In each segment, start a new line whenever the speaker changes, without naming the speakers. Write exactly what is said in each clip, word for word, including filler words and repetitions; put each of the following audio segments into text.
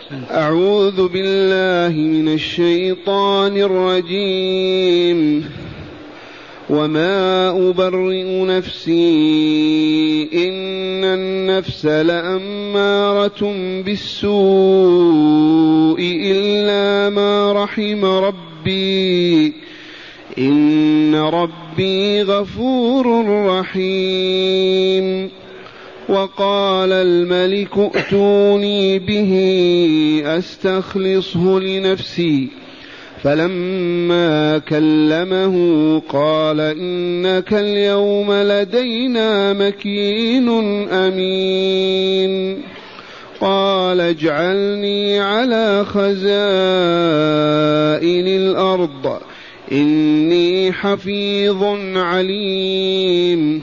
أعوذ بالله من الشيطان الرجيم. وما أبرئ نفسي إن النفس لأمارة بالسوء إلا ما رحم ربي إن ربي غفور رحيم. وقال الملك ائتوني به أستخلصه لنفسي فلما كلمه قال إنك اليوم لدينا مكين أمين. قال اجعلني على خزائن الأرض إني حفيظ عليم.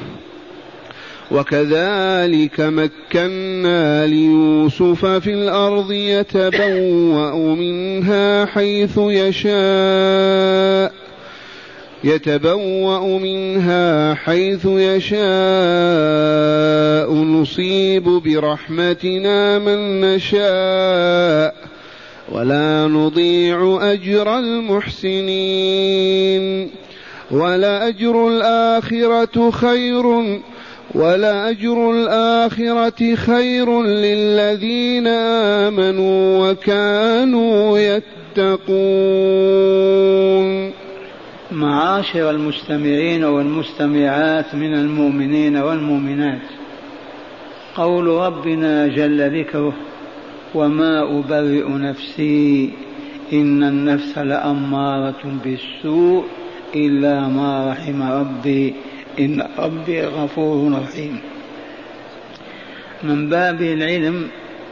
وكذلك مكنا ليوسف في الأرض يتبوأ منها حيث يشاء يتبوأ منها حيث يشاء نصيب برحمتنا من نشاء ولا نضيع أجر المحسنين. ولأجر الآخرة خير ولا أجر الآخرة خير للذين آمنوا وكانوا يتقون.
معاشر المستمعين والمستمعات من المؤمنين والمؤمنات، قول ربنا جل ذكره: وما أبرئ نفسي إن النفس لأمارة بالسوء إلا ما رحم ربي إن ربي غفور رحيم. من باب العلم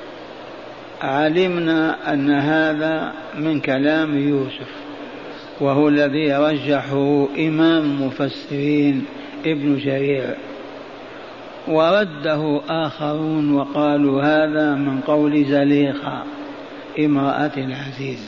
علمنا أن هذا من كلام يوسف، وهو الذي رجحه إمام المفسرين ابن جرير، ورده آخرون وقالوا هذا من قول زليخة امرأة العزيز.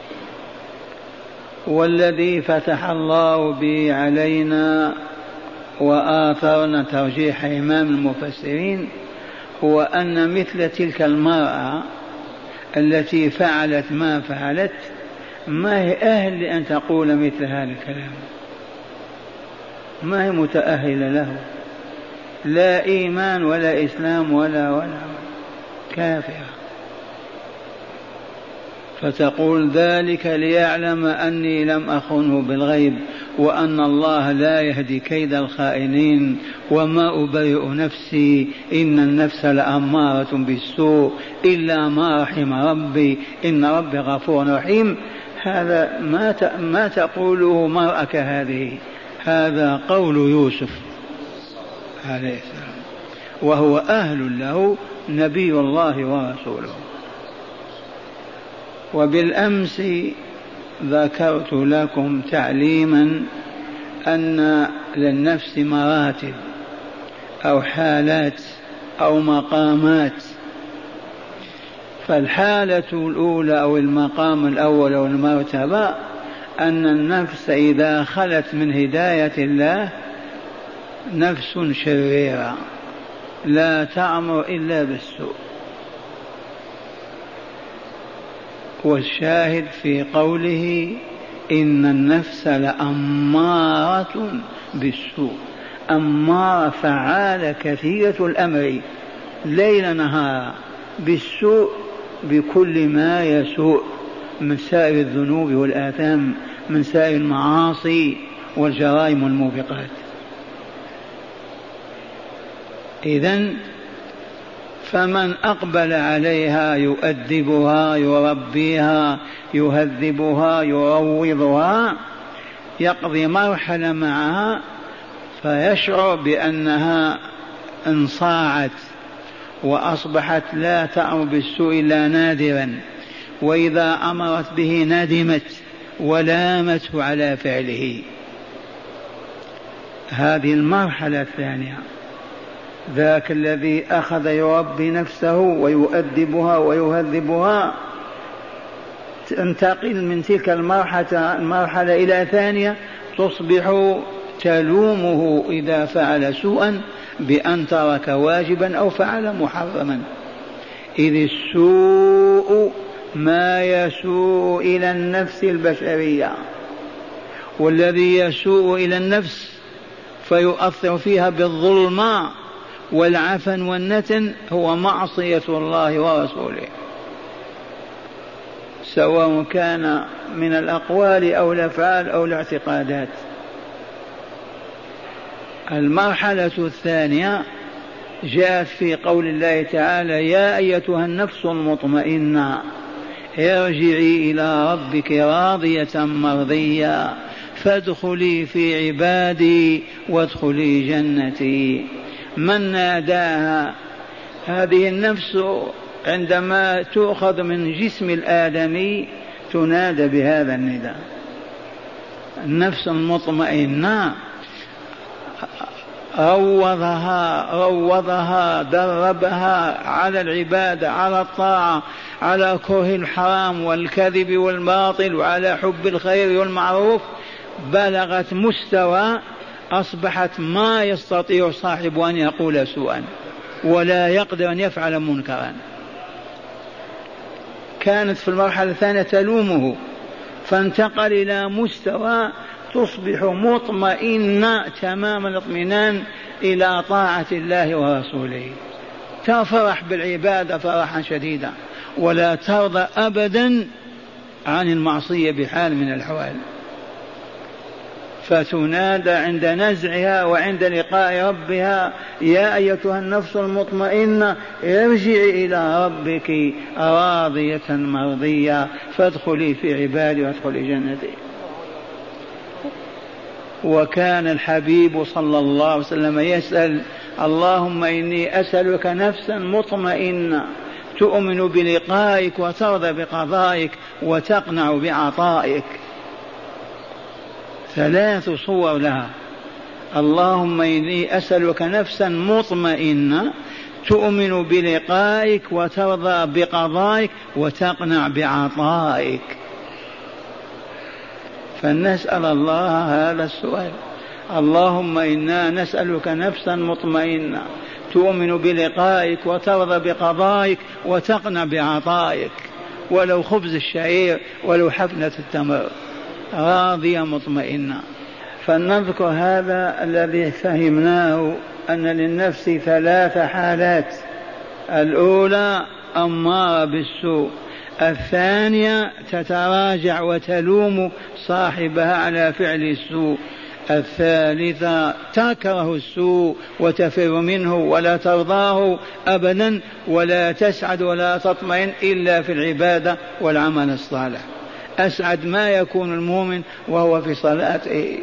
والذي فتح الله به علينا وآثرنا ترجيح إمام المفسرين هو أن مثل تلك المرأة التي فعلت ما فعلت ما هي أهل لأن تقول مثل هذا الكلام، ما هي متأهلة له، لا إيمان ولا إسلام ولا ولا كافرة. فتقول ذلك ليعلم أني لم أخنه بالغيب وأن الله لا يهدي كيد الخائنين. وما أبرئ نفسي إن النفس لأمارة بالسوء إلا ما رحم ربي إن ربي غفور رحيم. هذا ما ما تقوله مرأة كهذه، هذا قول يوسف عليه السلام، وهو أهل له نبي الله ورسوله. وبالأمس ذكرت لكم تعليما أن للنفس مراتب أو حالات أو مقامات. فالحالة الأولى أو المقام الأول أو المرتبة أن النفس إذا خلت من هداية الله نفس شريرة لا تأمر إلا بالسوء. والشاهد في قوله إن النفس لأمارة بالسوء، أمارة فعالة كثيرة الأمر ليل نهار بالسوء بكل ما يسوء من سائر الذنوب والآثام، من سائر المعاصي والجرائم والموبقات. إذن فمن أقبل عليها يؤدبها يربيها يهذبها يروضها يقضي مرحلة معها فيشعر بأنها انصاعت وأصبحت لا تأمر بالسوء إلا نادرا، وإذا أمرت به ندمت ولامته على فعله. هذه المرحلة الثانية. ذاك الذي أخذ يربي نفسه ويؤدبها ويهذبها تنتقل من تلك المرحلة, المرحلة إلى ثانية، تصبح تلومه إذا فعل سوءا بأن ترك واجبا أو فعل محرما، إذ السوء ما يسوء إلى النفس البشرية، والذي يسوء إلى النفس فيؤثر فيها بالظلم والعفن والنتن هو معصية الله ورسوله، سواء كان من الأقوال أو الأفعال أو الاعتقادات. المرحلة الثانية جاءت في قول الله تعالى: يا أيتها النفس المطمئنة ارجعي إلى ربك راضية مرضية فادخلي في عبادي وادخلي جنتي. من ناداها؟ هذه النفس عندما تؤخذ من جسم الآدمي تنادى بهذا النداء. النفس المطمئنة روضها روضها دربها على العبادة، على الطاعة، على كره الحرام والكذب والباطل، وعلى حب الخير والمعروف، بلغت مستوى أصبحت ما يستطيع صاحب أن يقول سوءا ولا يقدر أن يفعل منكرا. كانت في المرحلة الثانية تلومه، فانتقل إلى مستوى تصبح مطمئنة تمام الاطمئنان إلى طاعة الله ورسوله، تفرح بالعبادة فرحا شديدا ولا ترضى أبدا عن المعصية بحال من الأحوال. فتنادى عند نزعها وعند لقاء ربها: يا أيتها النفس المطمئنة ارجعي إلى ربك راضية مرضية فادخلي في عبادي وادخلي جنتي. وكان الحبيب صلى الله عليه وسلم يسأل: اللهم إني أسألك نفسا مطمئنة تؤمن بلقائك وترضى بقضائك وتقنع بعطائك. ثلاث صور لها: اللهم إني أسألك نفسا مطمئنة تؤمن بلقائك وترضى بقضائك وتقنع بعطائك. فنسأل الله هذا السؤال: اللهم إنا نسألك نفسا مطمئنة تؤمن بلقائك وترضى بقضائك وتقنع بعطائك، ولو خبز الشعير ولو حفنة التمر، راضية مطمئنة. فلنذكر هذا الذي فهمناه، أن للنفس ثلاث حالات: الأولى أمارة بالسوء، الثانية تتراجع وتلوم صاحبها على فعل السوء، الثالثة تكره السوء وتفر منه ولا ترضاه أبدا ولا تسعد ولا تطمئن إلا في العبادة والعمل الصالح. أسعد ما يكون المؤمن وهو في صلاته.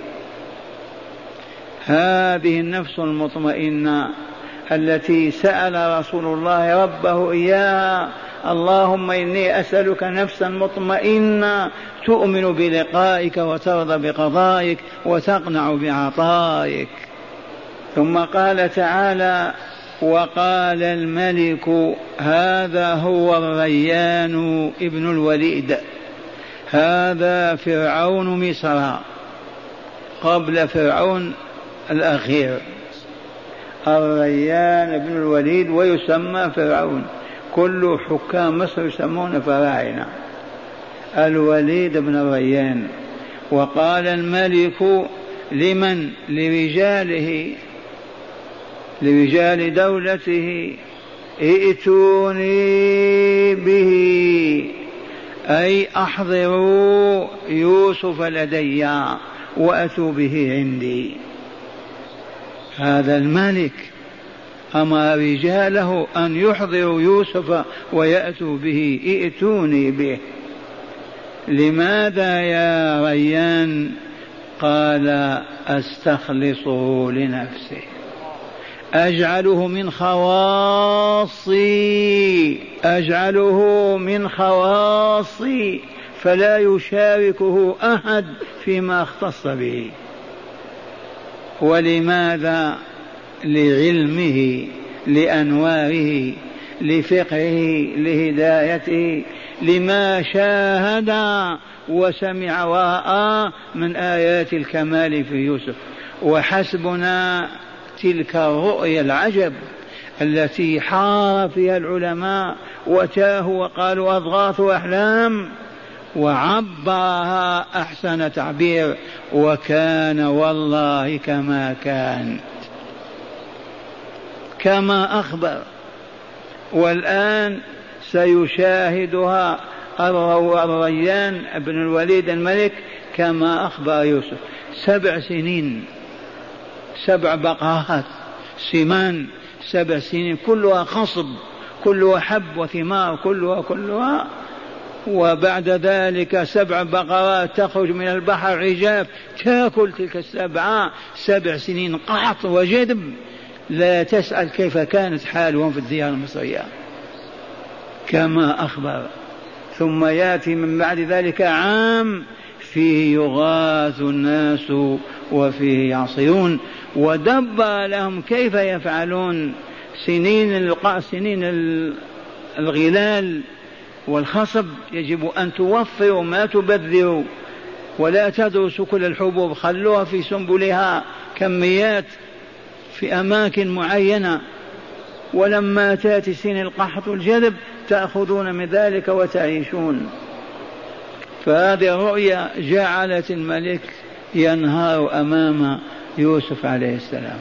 هذه النفس المطمئنة التي سأل رسول الله ربه إياها: اللهم إني أسألك نفسا مطمئنة تؤمن بلقائك وترضى بقضائك وتقنع بعطائك. ثم قال تعالى: وقال الملك هذا هو الريان ابن الوليد، هذا فرعون مصر قبل فرعون الأخير، الريان ابن الوليد ويسمى فرعون، كل حكام مصر يسمون فراعنة، الوليد بن الريان. وقال الملك لمن؟ لرجاله، لرجال دولته: ائتوني به، أي أحضروا يوسف لدي وأتوا به عندي. هذا الملك أمر رجاله أن يحضروا يوسف ويأتوا به، ائتوني به. لماذا يا ريان؟ قال: أستخلصه لنفسه، أجعله من خواصي، أجعله من خواصي فلا يشاركه أحد فيما اختص به. ولماذا؟ لعلمه، لأنواره، لفقهه، لهدايته، لما شاهد وسمع ورأى من آيات الكمال في يوسف. وحسبنا تلك الرؤيا العجب التي حار فيها العلماء وتاهوا وقالوا أضغاث أحلام، وعبرها أحسن تعبير: وكان والله كما كان، كما أخبر. والآن سيشاهدها الريان بن الوليد الملك كما أخبر يوسف. سبع سنين، سبع بقرات سمان، سبع سنين كلها خصب، كلها حب وثمار، كلها كلها وبعد ذلك سبع بقرات تخرج من البحر عجاف تأكل تلك السبعة. سبع سنين قحط وجدب، لا تسأل كيف كانت حالهم في الديار المصرية كما أخبر. ثم يأتي من بعد ذلك عام فيه يغاث الناس وفيه يعصرون، ودبر لهم كيف يفعلون. سنين سنين الغلال والخصب يجب أن توفروا ما تبذروا، ولا تدرسوا كل الحبوب، خلوها في سنبلها كميات في أماكن معينة، ولما تأتي سن القحط والجذب تأخذون من ذلك وتعيشون. فهذه الرؤيا جعلت الملك ينهار أمام يوسف عليه السلام،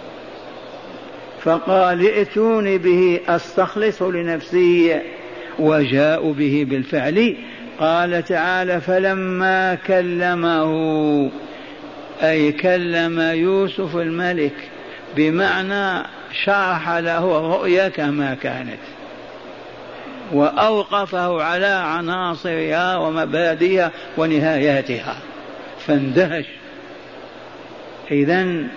فقال: ائتوني به أستخلص لنفسي، وجاءوا به بالفعل. قال تعالى: فلما كلمه، أي كلم يوسف الملك، بمعنى شرح له الرؤيا كما كانت وأوقفه على عناصرها ومبادئها ونهاياتها، فاندهش. إذن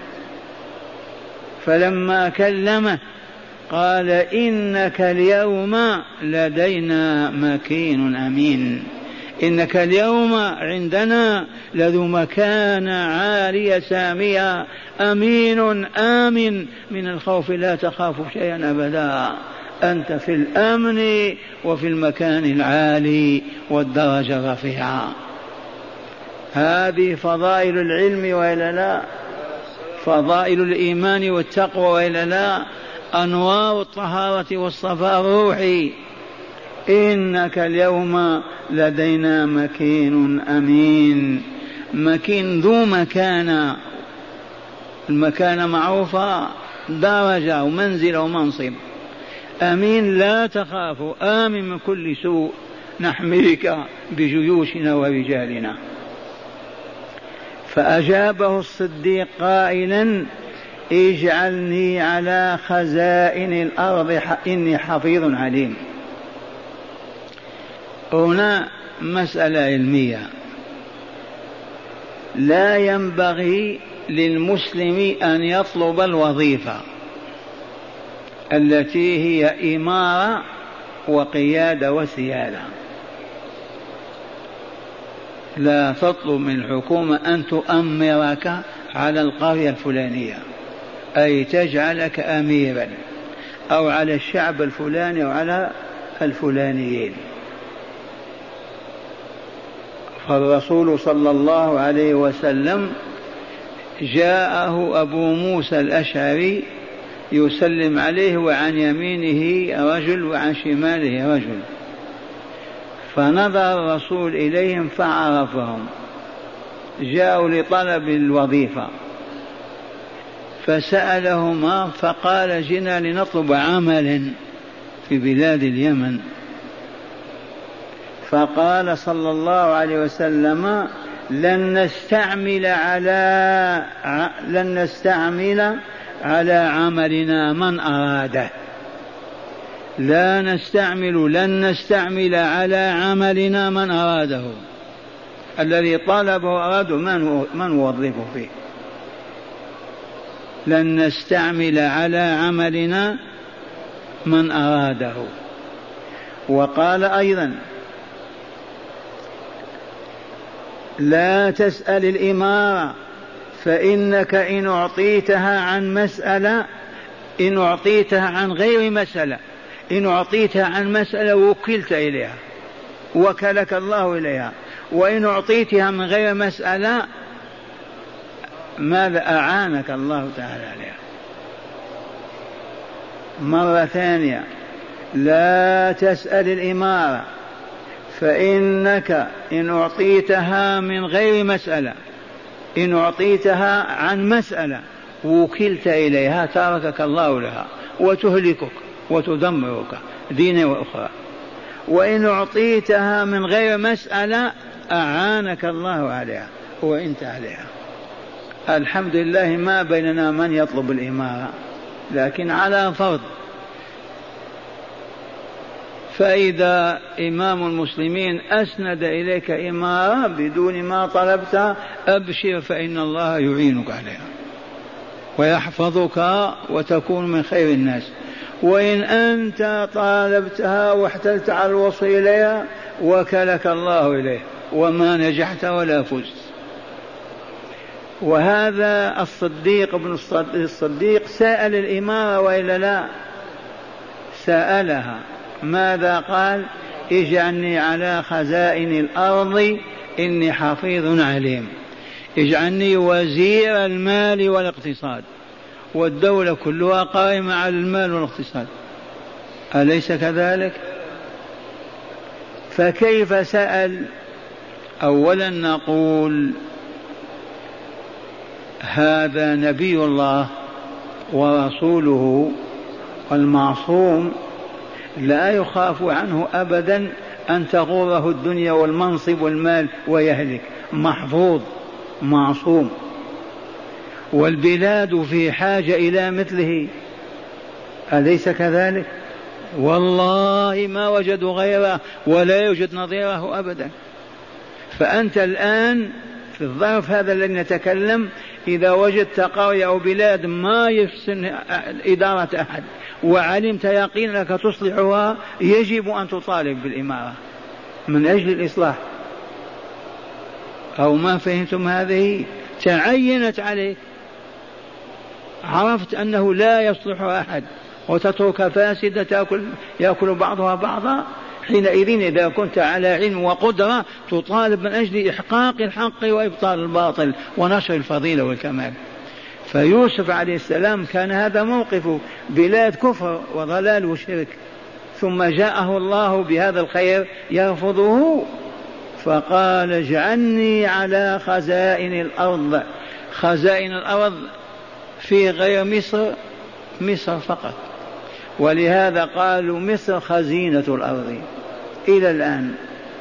فلما كلمه قال: إنك اليوم لدينا مكين أمين. إنك اليوم عندنا لذو مكان عالية سامية، أمين آمن من الخوف، لا تخاف شيئا أبدا، أنت في الأمن وفي المكان العالي والدرجة الرفيعة. هذه فضائل العلم وإلا لا؟ فضائل الإيمان والتقوى وإلا لا؟ أنوار الطهارة والصفاء الروحي. إنك اليوم لدينا مكين أمين. مكين ذو مكانة، المكانة معروفة، درجة ومنزلة ومنصب. أمين لا تخافوا، آمن من كل سوء، نحميك بجيوشنا ورجالنا. فأجابه الصديق قائلا: اجعلني على خزائن الأرض إني حفيظ عليم. هنا مسألة علمية، لا ينبغي للمسلم أن يطلب الوظيفة التي هي إمارة وقيادة وسيادة. لا تطلب من الحكومة أن تؤمرك على القرية الفلانية، أي تجعلك أميرا، أو على الشعب الفلاني أو على الفلانيين. فالرسول صلى الله عليه وسلم جاءه أبو موسى الأشعري يسلم عليه، وعن يمينه رجل وعن شماله رجل، فنظر الرسول إليهم فعرفهم، جاءوا لطلب الوظيفة، فسألهما فقال: جئنا لنطلب عملا في بلاد اليمن. فقال صلى الله عليه وسلم: لن نستعمل على لن نستعمل على عملنا من أراده، لا نستعمل لن نستعمل على عملنا من أراده، الذي طلبه أراد من من وظفه فيه. لن نستعمل على عملنا من أراده. وقال أيضا: لا تسأل الإمارة، فإنك إن أعطيتها عن مسألة إن أعطيتها عن غير مسألة إن أعطيتها عن مسألة وكلت إليها، وكلك الله إليها، وإن أعطيتها من غير مسألة ماذا أعانك الله تعالى عليها. مرة ثانية لا تسأل الإمارة، فإنك إن أعطيتها من غير مسألة، إن أعطيتها عن مسألة وكلت إليها تركك الله لها وتهلكك وتدمرك دينا وأخرى، وإن أعطيتها من غير مسألة أعانك الله عليها وإنت عليها. الحمد لله ما بيننا من يطلب الإمارة، لكن على فرض. فإذا إمام المسلمين أسند إليك إمارة بدون ما طلبت أبشر، فإن الله يعينك عليها ويحفظك وتكون من خير الناس. وإن أنت طالبتها واحتلت على الوصول إليها وكلك الله إليه وما نجحت ولا فزت. وهذا الصديق ابن الصديق سأل الإمارة وإلا لا؟ سألها. ماذا قال؟ اجعلني على خزائن الأرض إني حفيظ عليم، اجعلني وزير المال والاقتصاد، والدولة كلها قائمة على المال والاقتصاد، أليس كذلك؟ فكيف سأل؟ أولا نقول هذا نبي الله ورسوله المعصوم لا يخاف عنه أبدا أن تغوره الدنيا والمنصب والمال ويهلك، محفوظ معصوم. والبلاد في حاجة إلى مثله، أليس كذلك؟ والله ما وجدوا غيره ولا يوجد نظيره أبدا. فأنت الآن في الظرف هذا الذي نتكلم إذا وجدت قرية أو بلاد ما يحسن إدارة أحد وعلمت يقينا أنك تصلحها يجب أن تطالب بالإمارة من أجل الإصلاح. أو ما فهمتم؟ هذه تعينت عليك، عرفت أنه لا يصلح أحد وتترك فاسدة تأكل يأكل بعضها بعضا، حينئذ إذا كنت على علم وقدرة تطالب من أجل إحقاق الحق وإبطال الباطل ونشر الفضيلة والكمال. فيوسف عليه السلام كان هذا موقفه، بلاد كفر وضلال وشرك، ثم جاءه الله بهذا الخير يرفضه، فقال اجعلني على خزائن الأرض. خزائن الأرض في غير مصر، مصر فقط، ولهذا قالوا مصر خزينة الأرض إلى الآن،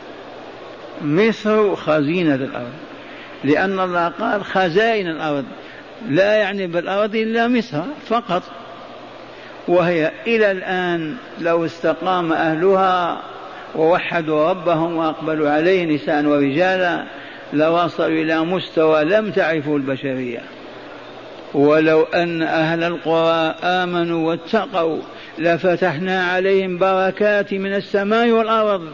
مصر خزينة الأرض، لأن الله قال خزائن الأرض، لا يعني بالأرض إلا مصر فقط. وهي إلى الآن لو استقام أهلها ووحدوا ربهم وأقبلوا عليه نساء ورجالا لوصلوا إلى مستوى لم تعرفوا البشرية. ولو أن أهل القرى آمنوا واتقوا لفتحنا عليهم بركات من السماء والأرض،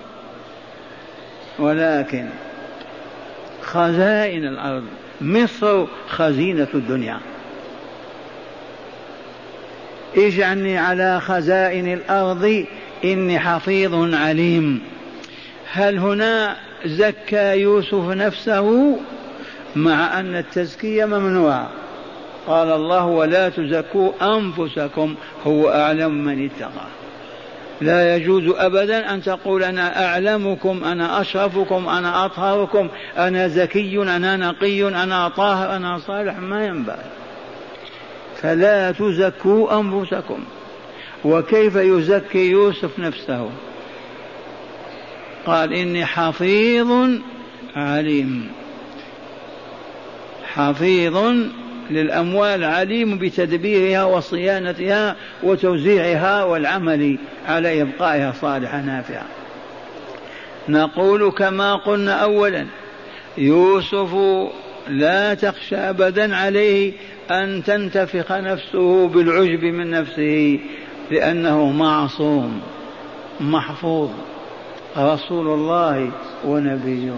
ولكن خزائن الأرض، مصر خزينة الدنيا. اجعلني على خزائن الأرض إني حفيظ عليم. هل هنا زكى يوسف نفسه؟ مع أن التزكية ممنوعة، قال الله ولا تزكوا أنفسكم هو أعلم من اتقى. لا يجوز أبدا أن تقول أنا أعلمكم، أنا أشرفكم، أنا أطهركم، أنا زكي، أنا نقي، أنا طاهر، أنا صالح، ما ينبغي. فلا تزكوا أنفسكم. وكيف يزكي يوسف نفسه؟ قال إني حفيظ عليم، حفيظ للأموال عليم بتدبيرها وصيانتها وتوزيعها والعمل على إبقائها صالحة نافعة. نقول كما قلنا أولا يوسف لا تخشى أبدا عليه أن تنتفخ نفسه بالعجب من نفسه، لأنه معصوم محفوظ رسول الله ونبيه.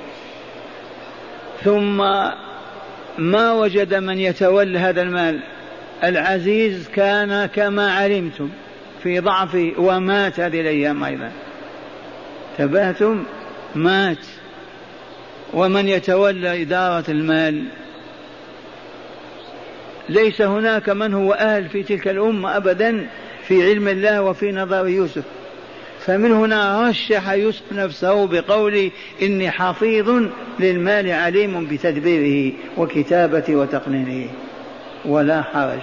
ثم ما وجد من يتولى هذا المال. العزيز كان كما علمتم في ضعفه ومات هذه الأيام أيضا، تبهتم، مات. ومن يتولى إدارة المال؟ ليس هناك من هو أهل في تلك الأمة أبدا في علم الله وفي نظر يوسف. فمن هنا رشح يوسف نفسه بقول إني حفيظ للمال عليم بتدبيره وكتابته وتقنينه ولا حرج.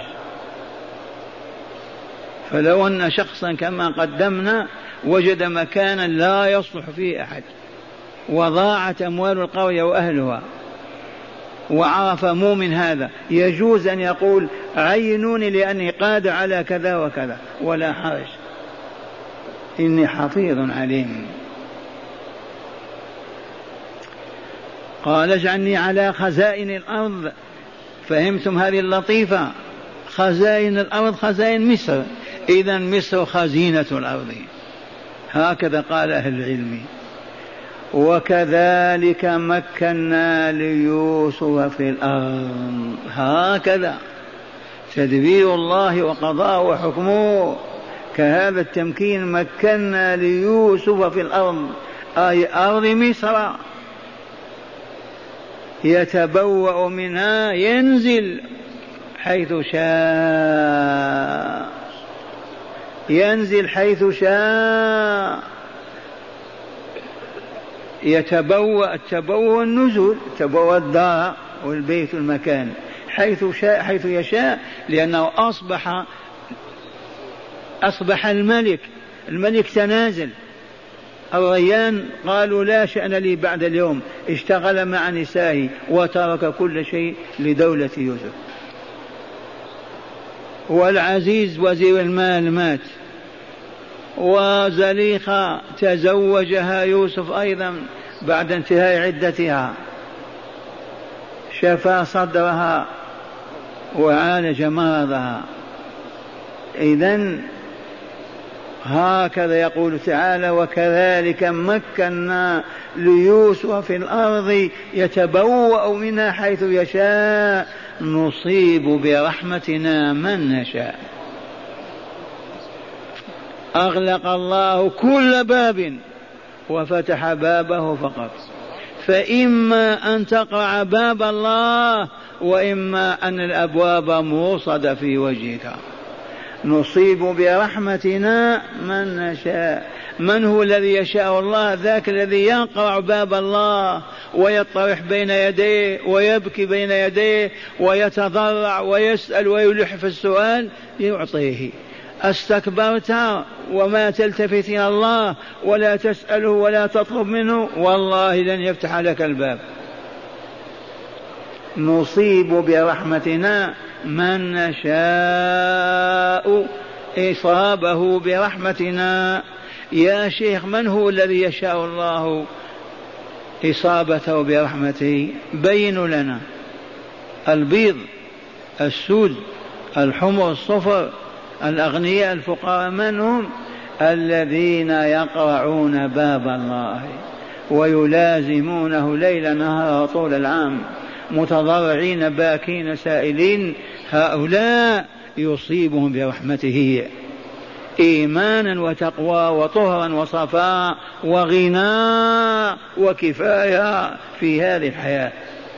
فلو أن شخصا كما قدمنا وجد مكانا لا يصلح فيه أحد وضاعت أموال القرية وأهلها وعرف مؤمن هذا، يجوز أن يقول عينوني لأني قادر على كذا وكذا ولا حرج، إني حفيظ عليم. قال اجعلني على خزائن الأرض. فهمتم هذه اللطيفة؟ خزائن الأرض خزائن مصر، إذا مصر خزينة الأرض، هكذا قال أهل العلم. وكذلك مكنا ليوسف في الأرض، هكذا تدبير الله وقضاء وحكمه. كهذا التمكين مكنا ليوسف في الأرض، أي أرض مصر، يتبوأ منها ينزل حيث شاء، ينزل حيث شاء، يتبوأ. التبوأ النزول، تبوأ الدار والبيت المكان حيث شاء حيث يشاء، لأنه أصبح أصبح الملك، الملك تنازل. الريان قالوا لا شأن لي بعد اليوم، اشتغل مع نسائه وترك كل شيء لدولة يوسف. والعزيز وزير المال مات، وزليخة تزوجها يوسف أيضا بعد انتهاء عدتها، شفى صدرها وعالج مرضها. إذن هكذا يقول تعالى وكذلك مكنا ليوسف في الأرض يتبوأ منها حيث يشاء نصيب برحمتنا من نشاء. أغلق الله كل باب وفتح بابه فقط، فإما أن تقرع باب الله وإما أن الأبواب موصدة في وجهك. نصيب برحمتنا من نشاء. من هو الذي يشاء الله؟ ذاك الذي يقرع باب الله ويطرح بين يديه ويبكي بين يديه ويتضرع ويسأل ويلح في السؤال يعطيه. استكبرت وما تلتفت إلى الله ولا تسأله ولا تطلب منه، والله لن يفتح لك الباب. نصيب برحمتنا من نشاء، إصابه برحمتنا. يا شيخ من هو الذي يشاء الله إصابته برحمته؟ بين لنا. البيض، السود، الحمر، الصفر، الأغنياء، الفقراء، من هم؟ الذين يقرعون باب الله ويلازمونه ليل نهار طول العام متضرعين باكين سائلين، هؤلاء يصيبهم برحمته إيمانا وتقوى وطهرا وصفاء وغنى وكفاية في هذه الحياة.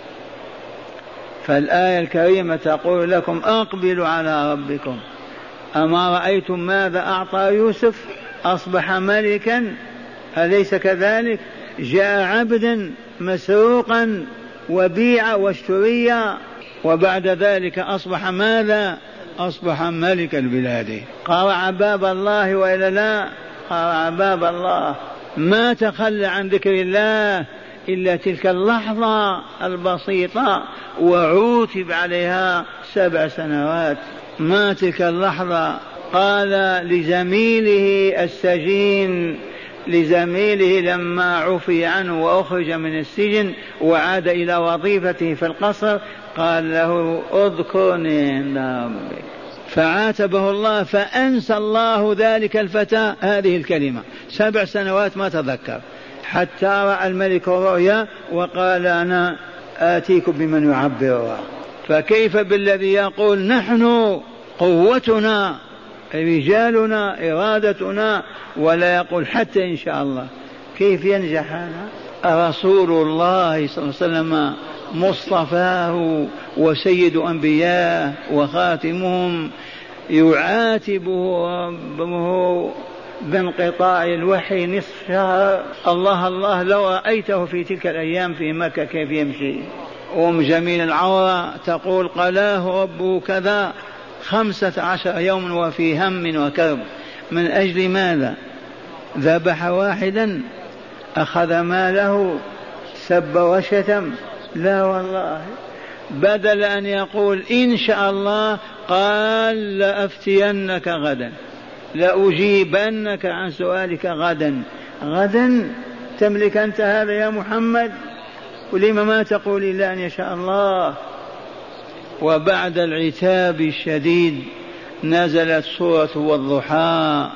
فالآية الكريمة تقول لكم أقبلوا على ربكم. أما رأيتم ماذا أعطى يوسف؟ أصبح ملكا، أليس كذلك؟ جاء عبدا مسروقا وبيع واشتري، وبعد ذلك أصبح ماذا؟ أصبح ملك البلاد. قرع باب الله وإلا لا؟ قرع باب الله، ما تخلى عن ذكر الله إلا تلك اللحظة البسيطة وعوتب عليها سبع سنوات. ما تلك اللحظة. قال لزميله السجين، لزميله لما عفي عنه وأخرج من السجن وعاد إلى وظيفته في القصر، قال له اذكرني عند ربك، فعاتبه الله فأنسى الله ذلك الفتى هذه الكلمة سبع سنوات ما تذكر، حتى رأى الملك الرؤيا وقال أنا آتيكم بمن يعبرها. فكيف بالذي يقول نحن قوتنا رجالنا إرادتنا ولا يقول حتى إن شاء الله؟ كيف ينجح هذا؟ رسول الله صلى الله عليه وسلم مصطفاه وسيد أنبياء وخاتمهم يعاتبه ربه بانقطاع الوحي نصف شهر. الله الله لو رأيته في تلك الأيام في مكة كيف يمشي. أم جميل العورة تقول قلاه ربه كذا خمسة عشر يوم وفي هم وكرب. من أجل ماذا؟ ذبح واحدا، أخذ ماله، سب وشتم؟ لا والله، بدل أن يقول إن شاء الله قال لأفتينك غدا، لأجيبنك عن سؤالك غدا. غدا تملك أنت هذا يا محمد؟ ولما ما تقول إلا أن يشاء الله؟ وبعد العتاب الشديد نزلت سورة والضحى.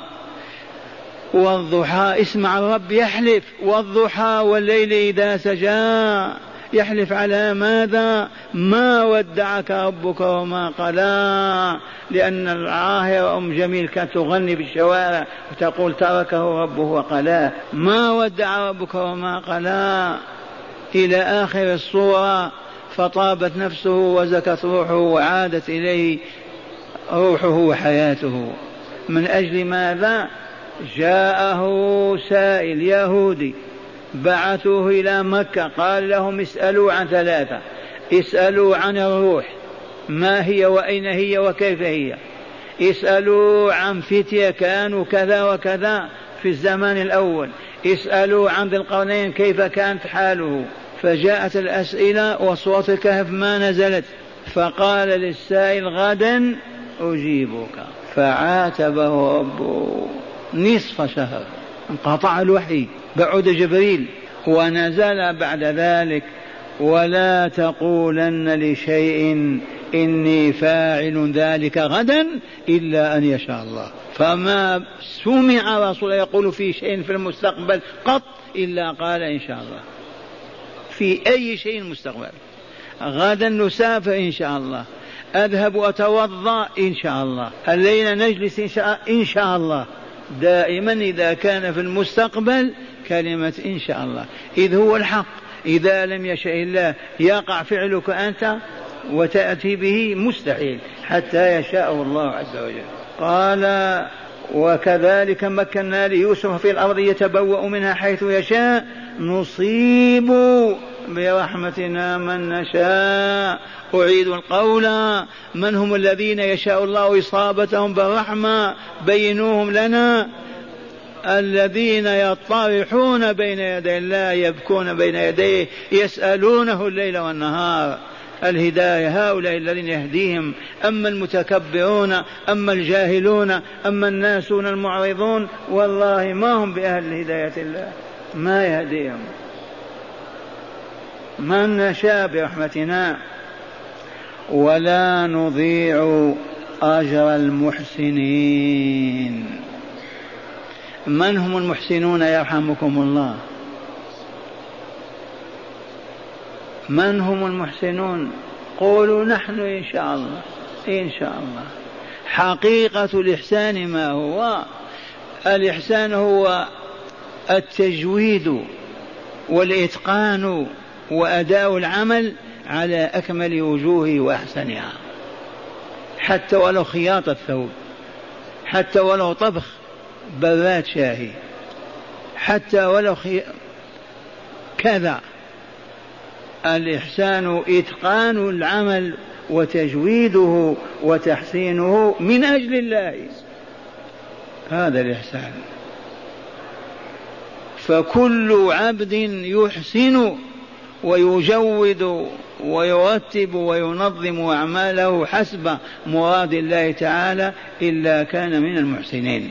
والضحى اسمع الرب يحلف، والضحى والليل إذا سجى. يحلف على ماذا؟ ما ودعك ربك وما قلى. لأن العاهرة أم جميل كانت تغني بالشوارع وتقول تركه ربه وقلاه. ما ودع ربك وما قلى إلى آخر الصورة. فطابت نفسه وزكت روحه وعادت إليه روحه وحياته. من أجل ماذا؟ جاءه سائل يهودي بعثوه إلى مكة، قال لهم اسألوا عن ثلاثة. اسألوا عن الروح، ما هي وأين هي وكيف هي. اسألوا عن فتية كانوا كذا وكذا في الزمان الأول. اسألوا عن ذي القرنين كيف كانت حاله. فجاءت الأسئلة وصورة الكهف ما نزلت. فقال للسائل غدا أجيبك. فعاتبه ربه نصف شهر، انقطع الوحي، بعد جبريل. ونزل بعد ذلك ولا تقولن لشيء إني فاعل ذلك غدا إلا أن يشاء الله. فما سمع رسول يقول في شيء في المستقبل قط إلا قال إن شاء الله في أي شيء مستقبل. غدا نسافر إن شاء الله، أذهب وأتوضأ إن شاء الله، الليلة نجلس إن شاء, إن شاء الله. دائما إذا كان في المستقبل كلمة إن شاء الله، إذ هو الحق. إذا لم يشاء الله يقع فعلك أنت وتأتي به، مستحيل حتى يشاء الله عز وجل. قال وكذلك مكنا ليوسف في الأرض يتبوأ منها حيث يشاء نصيب برحمتنا من نشاء. أعيد القول، من هم الذين يشاء الله إصابتهم بالرحمة؟ بينوهم لنا. الذين يطرحون بين يدي الله، يبكون بين يديه، يسألونه الليل والنهار الهداية. هؤلاء الذين يهديهم. أما المتكبرون، أما الجاهلون، أما الناسون المعرضون، والله ما هم بأهل هداية الله، ما يهديهم. من نشاء برحمتنا. ولا نضيع أجر المحسنين. من هم المحسنون يرحمكم الله؟ من هم المحسنون؟ قولوا نحن إن شاء الله. إن شاء الله. حقيقة الإحسان ما هو؟ الإحسان هو التجويد والإتقان وأداء العمل على أكمل وجوه وأحسنها، حتى ولو خياطة ثوب، حتى ولو طبخ براد شاهي، حتى ولو خي... كذا. الإحسان إتقان العمل وتجويده وتحسينه من أجل الله، هذا الإحسان. فكل عبد يحسن ويجود ويرتب وينظم أعماله حسب مراد الله تعالى إلا كان من المحسنين.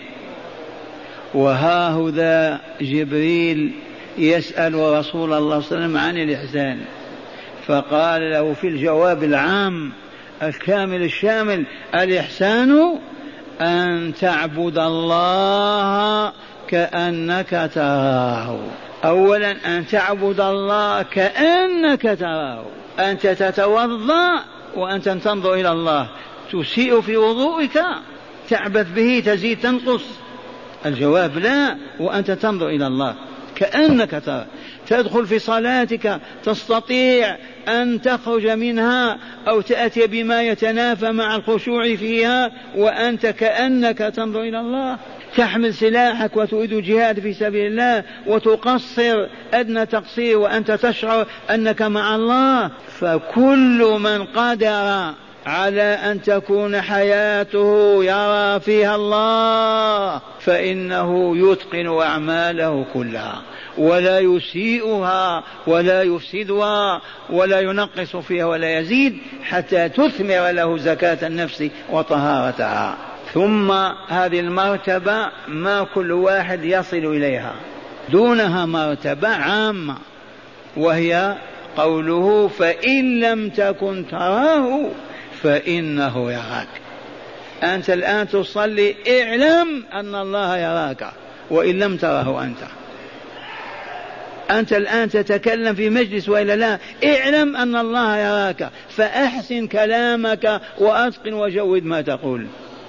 وهاهذا جبريل يسأل رسول الله صلى الله عليه وسلم عن الإحسان، فقال له في الجواب العام الكامل الشامل: الإحسان أن تعبد الله كأنك تراه. أولا أن تعبد الله كأنك تراه. أنت تتوضأ وأنت تنظر إلى الله، تسيء في وضوئك، تعبث به، تزيد تنقص. الجواب لا، وأنت تنظر إلى الله كأنك تراه. تدخل في صلاتك تستطيع أن تخرج منها أو تأتي بما يتنافى مع الخشوع فيها وأنت كأنك تنظر إلى الله. تحمل سلاحك وتريد جهاد في سبيل الله وتقصر أدنى تقصير وأنت تشعر أنك مع الله. فكل من قدر على أن تكون حياته يرى فيها الله فإنه يتقن أعماله كلها ولا يسيئها ولا يفسدها ولا ينقص فيها ولا يزيد حتى تثمر له زكاة النفس وطهارتها. ثم هذه المرتبة ما كل واحد يصل إليها، دونها مرتبة عامة وهي قوله فإن لم تكن تراه فإنه يراك. أنت الآن تصلي اعلم أن الله يراك وإن لم تره أنت. أنت الآن تتكلم في مجلس وإلا لا، اعلم أن الله يراك فأحسن كلامك وأتقن وجود ما تقول.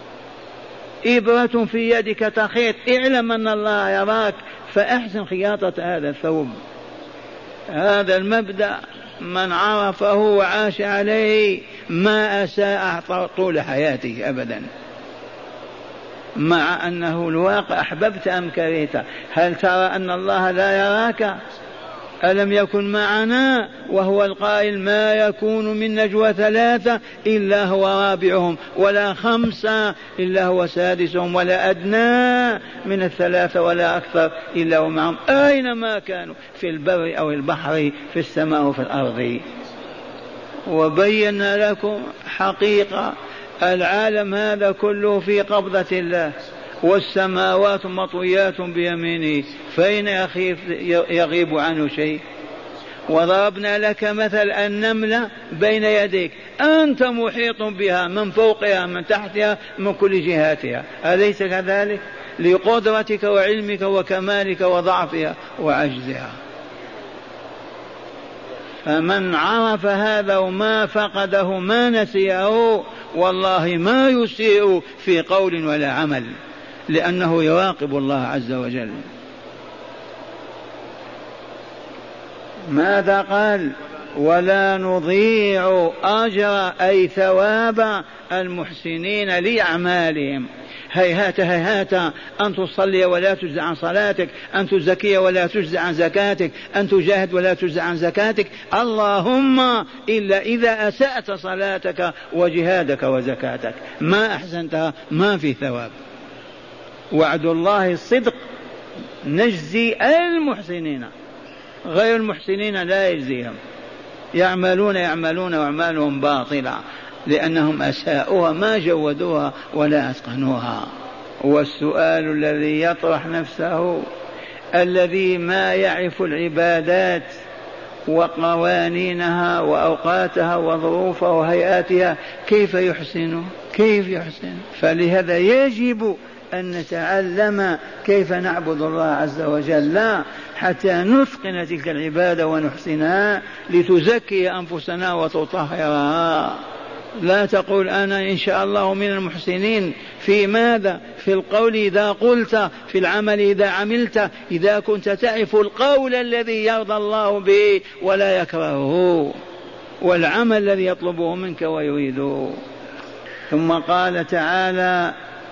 إبرة في يدك تخيط، اعلم أن الله يراك فأحسن خياطة هذا الثوب. هذا المبدأ من عرفه وعاش عليه ما أساء طول حياته أبدا، مع أنه الواقع أحببت أم كرهت. هل ترى أن الله لا يراك؟ ألم يكن معنا وهو القائل ما يكون من نجوى ثلاثة إلا هو رابعهم ولا خمسة إلا هو سادسهم ولا أدنى من الثلاثة ولا أكثر إلا هو معهم أينما كانوا في البر أو البحر في السماء وفي الأرض. وبينا لكم حقيقة العالم هذا كله في قبضة الله والسماوات مطويات بيمينه فإن يغيب عنه شيء. وضربنا لك مثل النملة بين يديك أنت محيط بها من فوقها من تحتها من كل جهاتها، أليس كذلك؟ لقدرتك وعلمك وكمالك وضعفها وعجزها. فمن عرف هذا وما فقده ما نسيه والله ما يسيء في قول ولا عمل، لأنه يراقب الله عز وجل. ماذا قال؟ ولا نضيع أجر أي ثواب المحسنين لأعمالهم. هيهات هيهات أن تصلي ولا تجزع عن صلاتك، أن تزكي ولا تجزع عن زكاتك، أن تجاهد ولا تجزع عن زكاتك، اللهم إلا إذا أسأت صلاتك وجهادك وزكاتك ما أحسنتها ما في ثواب. وعد الله الصدق نجزي المحسنين، غير المحسنين لا يجزيهم، يعملون يعملون وأعمالهم باطلة لأنهم أساءوها ما جودوها ولا أتقنوها. والسؤال الذي يطرح نفسه الذي ما يعرف العبادات وقوانينها وأوقاتها وظروفها وهيئاتها كيف يحسن كيف يحسن؟ فلهذا يجب أن نتعلم كيف نعبد الله عز وجل حتى نتقن تلك العبادة ونحسنها لتزكي أنفسنا وتطهرها. لا تقول أنا إن شاء الله من المحسنين في ماذا؟ في القول إذا قلت، في العمل إذا عملت، إذا كنت تعرف القول الذي يرضى الله به ولا يكرهه والعمل الذي يطلبه منك ويريده. ثم قال تعالى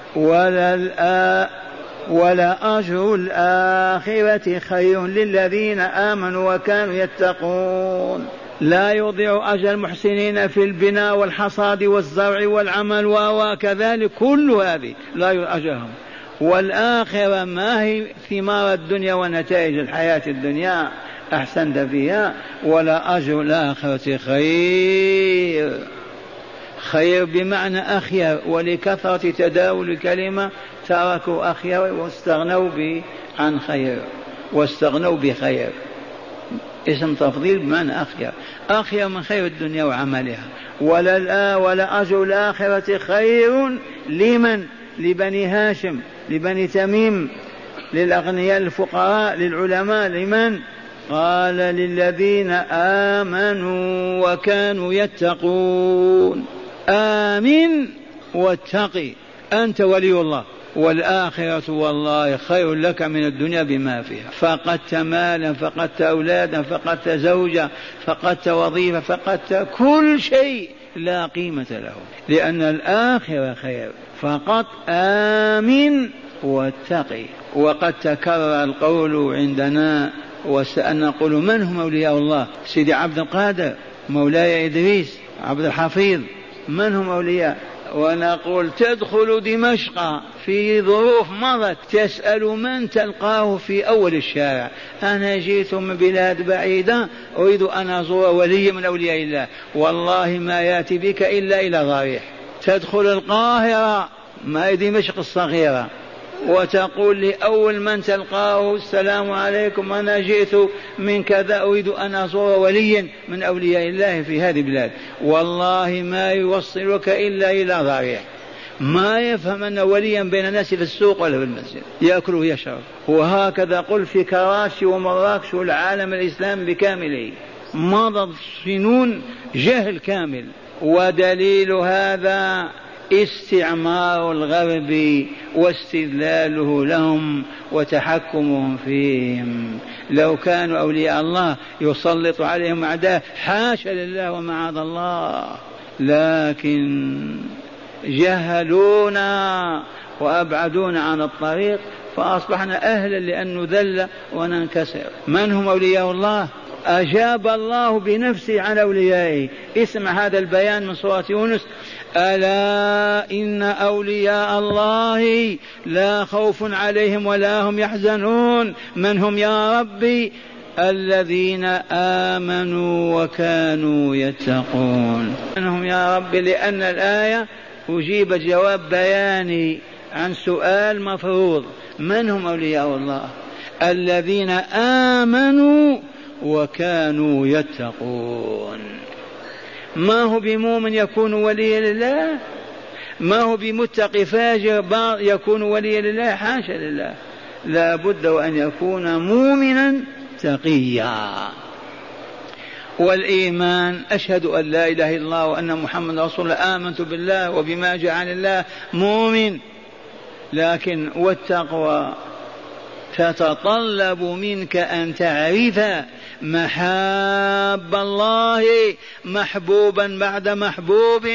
ولا ولا أجر الآخرة خير للذين آمنوا وكانوا يتقون. لا يضيع أجر المحسنين في البناء والحصاد والزرع والعمل وكذلك كل هذه لا يضيع أجرهم. والآخرة ما هي ثمار الدنيا ونتائج الحياة الدنيا أحسنت فيها؟ ولا أجر الآخرة خير. خير بمعنى أخير، ولكثرة تداول الكلمة تركوا أخير واستغنوا به عن خير واستغنوا بخير، اسم تفضيل بمعنى أخير، أخير من خير الدنيا وعملها. ولا ولا أجر الآخرة خير لمن؟ لبني هاشم، لبني تميم، للأغنياء الفقراء، للعلماء، لمن؟ قال للذين آمنوا وكانوا يتقون. آمن واتقي، أنت ولي الله والآخرة والله خير لك من الدنيا بما فيها. فقدت مالا، فقدت أولادا، فقدت زوجة، فقدت وظيفة، فقدت كل شيء لا قيمة له، لأن الآخرة خير. فقط آمن واتقي. وقد تكرر القول عندنا وسألنا نقول من هم أولياء الله؟ سيدي عبد القادر، مولاي إدريس، عبد الحفيظ، من هم أولياء؟ ونقول تدخل دمشق في ظروف مضت تسأل من تلقاه في أول الشارع، أنا جئت من بلاد بعيدة أريد أن أزور ولي من أولياء الله، والله ما يأتي بك إلا إلى ضريح. تدخل القاهرة ما دمشق الصغيرة وتقول لي أول من تلقاه السلام عليكم أنا جئت من كذا أريد أن أزور وليا من أولياء الله في هذه البلاد، والله ما يوصلك إلا إلى ضريح. ما يفهم أن وليا بين الناس في السوق ولا في المسجد يأكل ويشرب. وهكذا قل في كراسي ومراكش والعالم الإسلامي بكامله مضت سنون جهل كامل. ودليل هذا استعمار الغرب واستذلاله لهم وتحكمهم فيهم. لو كانوا أولياء الله يسلط عليهم أعداء، حاشا لله ومعاذ الله، لكن جهلونا وأبعدونا عن الطريق فأصبحنا أهلا لأن نذل وننكسر. من هم أولياء الله؟ أجاب الله بنفسه عن أوليائه. اسمع هذا البيان من سورة يونس: ألا إن أولياء الله لا خوف عليهم ولا هم يحزنون. من هم يا ربي؟ الذين آمنوا وكانوا يتقون. من هم يا ربي؟ لأن الآية أجيبت جواب بياني عن سؤال مفروض. من هم أولياء الله؟ الذين آمنوا وكانوا يتقون. ما هو بمؤمن يكون ولي لله، ما هو بمتقي فاجر يكون ولي لله، حاشا لله. لا بد وأن يكون مؤمنا تقيا. والإيمان أشهد أن لا إله إلا الله وأن محمد رسول الله، آمنت بالله وبما جاء عن الله، مؤمن. لكن والتقوى تتطلب منك أن تعرف محاب الله محبوبا بعد محبوب،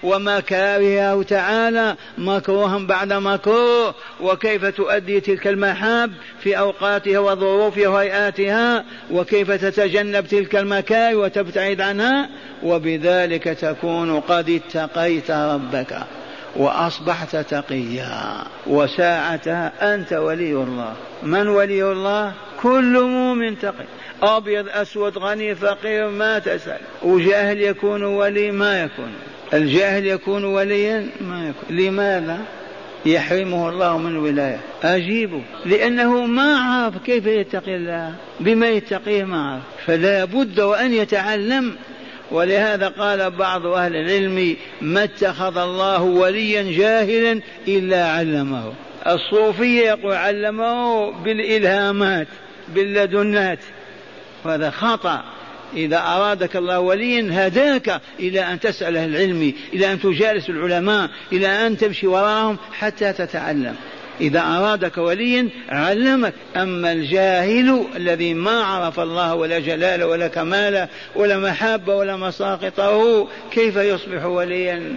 ومكارهه تعالى مكروها بعد مكروه، وكيف تؤدي تلك المحاب في أوقاتها وظروفها وهيئاتها، وكيف تتجنب تلك المكاره وتبتعد عنها، وبذلك تكون قد اتقيت ربك وأصبحت تقيا، وساعتها أنت ولي الله. من ولي الله؟ كل مؤمن تقي، أبيض أسود غني فقير ما تسأل. وجاهل يكون ولي؟ ما يكون. الجاهل يكون وليا؟ ما يكون. لماذا يحرمه الله من ولاية؟ أجيبه، لأنه ما عرف كيف يتقي الله، بما يتقيه ما عرف، فلا بد وأن يتعلم. ولهذا قال بعض أهل العلم: ما اتخذ الله وليا جاهلا إلا علمه. الصوفية يقول علمه بالإلهامات باللدنات، وهذا خطأ. إذا أرادك الله وليا هداك إلى أن تسأل أهل العلم، إلى أن تجالس العلماء، إلى أن تمشي وراهم حتى تتعلم. إذا أرادك وليا علمك. أما الجاهل الذي ما عرف الله ولا جلاله ولا كماله ولا محابة ولا مساقطه كيف يصبح وليا؟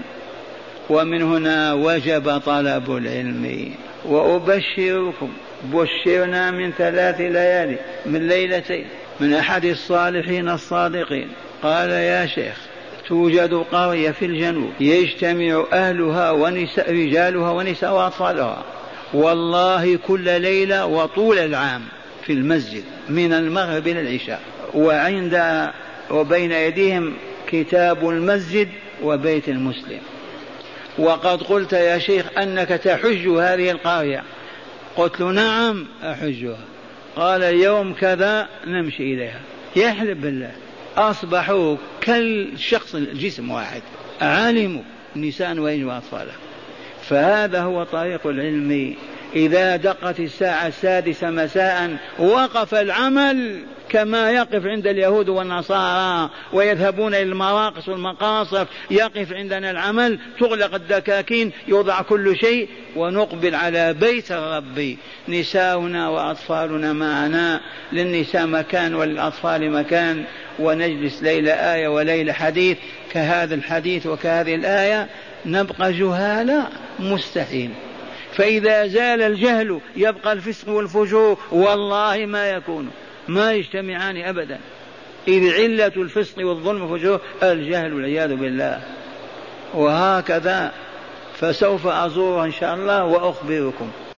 ومن هنا وجب طلب العلم. وأبشركم، بشرنا من ثلاث ليالي من ليلتين من أحد الصالحين الصادقين قال: يا شيخ، توجد قرية في الجنوب يجتمع أهلها ونساء رجالها ونساء وأطفالها والله كل ليلة وطول العام في المسجد من المغرب إلى العشاء، وعند وبين يديهم كتاب المسجد وبيت المسلم. وقد قلت يا شيخ أنك تحج هذه القرية. قلت له: نعم أحجها. قال: يوم كذا نمشي إليها. يحلف بالله. أصبحوا كالشخص الجسم واحد، علموا نساء وأطفالا. فهذا هو طريق العلم. إذا دقت الساعة السادسة مساء وقف العمل كما يقف عند اليهود والنصارى ويذهبون إلى المراقص والمقاصف، يقف عندنا العمل، تغلق الدكاكين، يوضع كل شيء، ونقبل على بيت الرب. نساؤنا وأطفالنا معنا، للنساء مكان وللأطفال مكان، ونجلس ليلة آية وليلة حديث كهذا الحديث وكهذه الآية، نبقى جهالا؟ مستحيل. فإذا زال الجهل يبقى الفسق والفجور، والله ما يكون، ما يجتمعان أبدا، إذ علة الفسق والظلم والفجور الجهل والعياذ بالله. وهكذا، فسوف أزور إن شاء الله وأخبركم.